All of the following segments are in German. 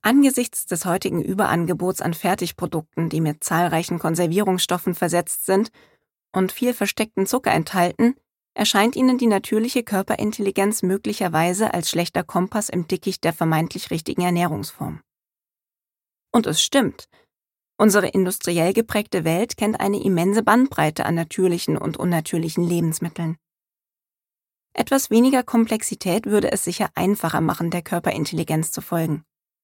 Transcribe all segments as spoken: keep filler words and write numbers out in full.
Angesichts des heutigen Überangebots an Fertigprodukten, die mit zahlreichen Konservierungsstoffen versetzt sind und viel versteckten Zucker enthalten, erscheint ihnen die natürliche Körperintelligenz möglicherweise als schlechter Kompass im Dickicht der vermeintlich richtigen Ernährungsform. Und es stimmt. Unsere industriell geprägte Welt kennt eine immense Bandbreite an natürlichen und unnatürlichen Lebensmitteln. Etwas weniger Komplexität würde es sicher einfacher machen, der Körperintelligenz zu folgen.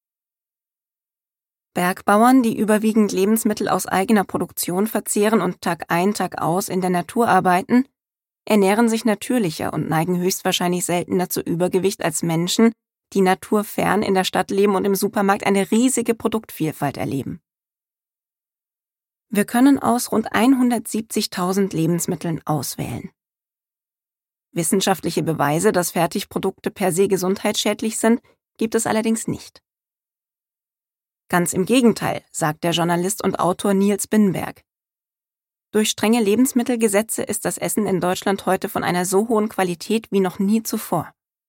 Bergbauern, die überwiegend Lebensmittel aus eigener Produktion verzehren und Tag ein, Tag aus in der Natur arbeiten, ernähren sich natürlicher und neigen höchstwahrscheinlich seltener zu Übergewicht als Menschen, die naturfern in der Stadt leben und im Supermarkt eine riesige Produktvielfalt erleben. Wir können aus rund hundertsiebzigtausend Lebensmitteln auswählen. Wissenschaftliche Beweise, dass Fertigprodukte per se gesundheitsschädlich sind, gibt es allerdings nicht. Ganz im Gegenteil, sagt der Journalist und Autor Niels Binberg. Durch strenge Lebensmittelgesetze ist das Essen in Deutschland heute von einer so hohen Qualität wie noch nie zuvor.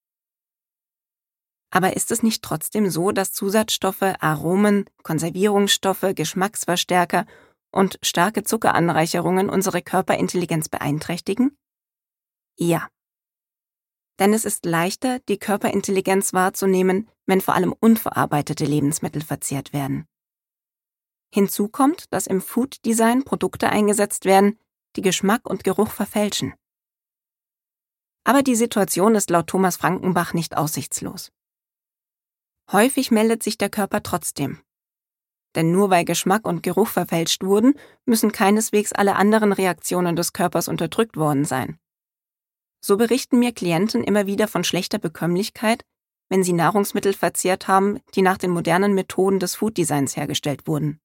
Aber ist es nicht trotzdem so, dass Zusatzstoffe, Aromen, Konservierungsstoffe, Geschmacksverstärker und starke Zuckeranreicherungen unsere Körperintelligenz beeinträchtigen? Ja. Denn es ist leichter, die Körperintelligenz wahrzunehmen, wenn vor allem unverarbeitete Lebensmittel verzehrt werden. Hinzu kommt, dass im Food Design Produkte eingesetzt werden, die Geschmack und Geruch verfälschen. Aber die Situation ist laut Thomas Frankenbach nicht aussichtslos. Häufig meldet sich der Körper trotzdem. Denn nur weil Geschmack und Geruch verfälscht wurden, müssen keineswegs alle anderen Reaktionen des Körpers unterdrückt worden sein. So berichten mir Klienten immer wieder von schlechter Bekömmlichkeit, wenn sie Nahrungsmittel verzehrt haben, die nach den modernen Methoden des Food Designs hergestellt wurden.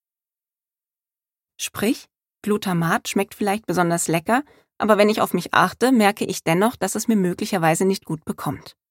Sprich, Glutamat schmeckt vielleicht besonders lecker, aber wenn ich auf mich achte, merke ich dennoch, dass es mir möglicherweise nicht gut bekommt.